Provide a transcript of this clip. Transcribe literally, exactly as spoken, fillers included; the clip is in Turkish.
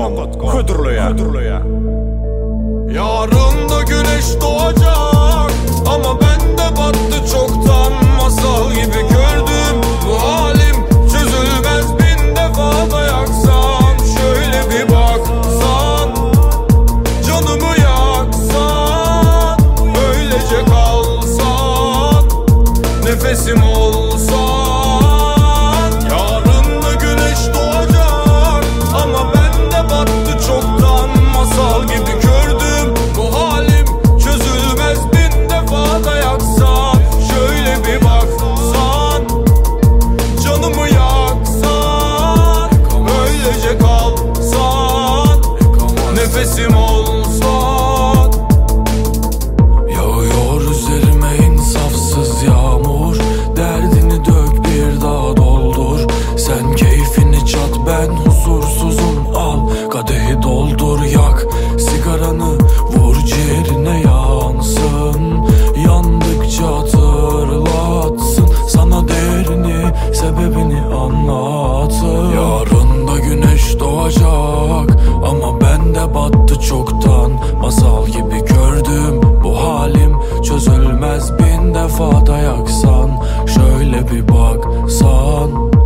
com Hıdırlı'ya. Yarın da güneş doğacak ama bende battı çoktan. Masal gibi gördüm bu halim, çözülmez bin defa da yaksam. Şöyle bir baksan, canımı yaksan, öylece kalsan, nefesim olsan. Yarın da güneş doğacak ama bende battı çoktan. Masal gibi gördüm bu halim, çözülmez bin defa da yaksan. Şöyle bir baksan, canımı yaksan, öylece kalsan, nefesim olsan. Yağıyor üzerime insafsız yağmur, derdini dök bir daha doldur. Sen keyfini çat, ben huzursuzum, al kadehi doldur. Yak sigaranı, vur ciğerine yansın, yandıkça hatırlatsın, sana değerini, sebebini anlatın. Yarın da güneş doğacak ama bende battı çoktan. Masal gibi gördüm bu halim, çözülmez bin defa da yaksan. Şöyle bir baksan,